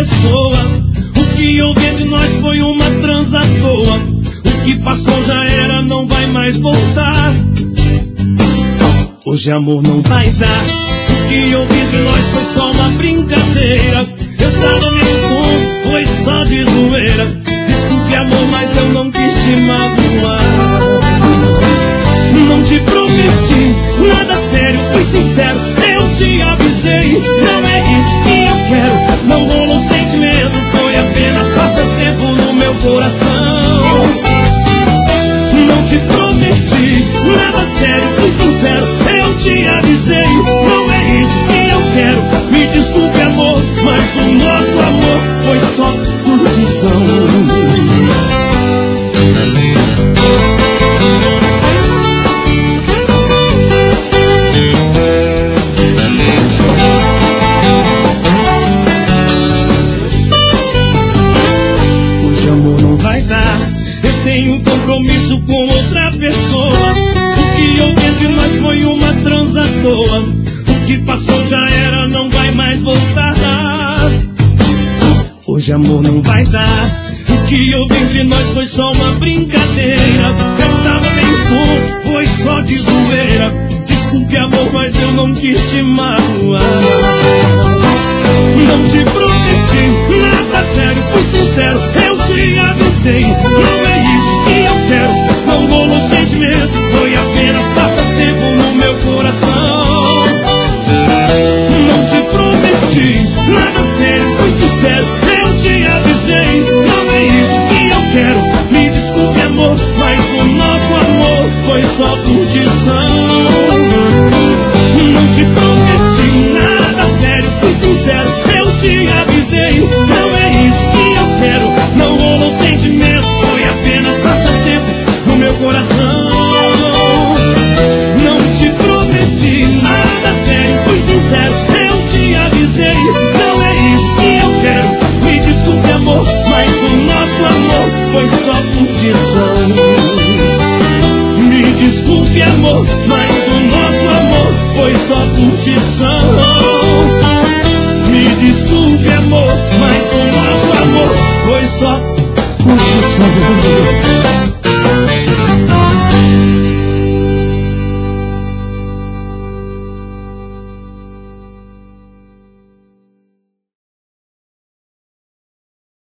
pessoa. O que houve entre nós foi uma transa à toa. O que passou já era, não vai mais voltar. Hoje amor não vai dar. O que houve entre nós foi só uma brincadeira. Eu tava meio tonto, foi só de zoeira. Desculpe amor, mas eu não quis te magoar. Não te prometi nada sério, fui sincero, eu te avisei. Não é isso que eu quero, não rolou sentimento, foi apenas passatempo no meu coração. Não te prometi nada sério, fui sincero, eu te avisei. Não é isso que eu quero, me desculpe amor, mas o nosso amor foi só curtição. Tenho um compromisso com outra pessoa. O que houve entre nós foi uma transa à toa. O que passou já era, não vai mais voltar. Hoje amor não vai dar. O que houve entre nós foi só uma brincadeira. Eu tava meio tonto, foi só de zoeira. Desculpe amor, mas eu não quis te magoar. Não te prometi nada sério, fui sincero, eu te avisei. Não é isso que eu quero, não rolou sentimento, foi apenas passatempo no meu coração. Não te prometi nada sério, fui sincero, eu te avisei. Não é isso que eu quero, me desculpe amor, mas o nosso amor foi só curtição. Não te prometi nada sério, fui sincero, eu te avisei. Não é isso que eu quero, não rolou sentimento, foi apenas passatempo no meu coração. Não te prometi nada sério, fui sincero, eu te avisei. Não é isso que eu quero, me desculpe amor, mas o nosso amor foi só curtição. Me desculpe amor, mas o nosso amor foi só curtição.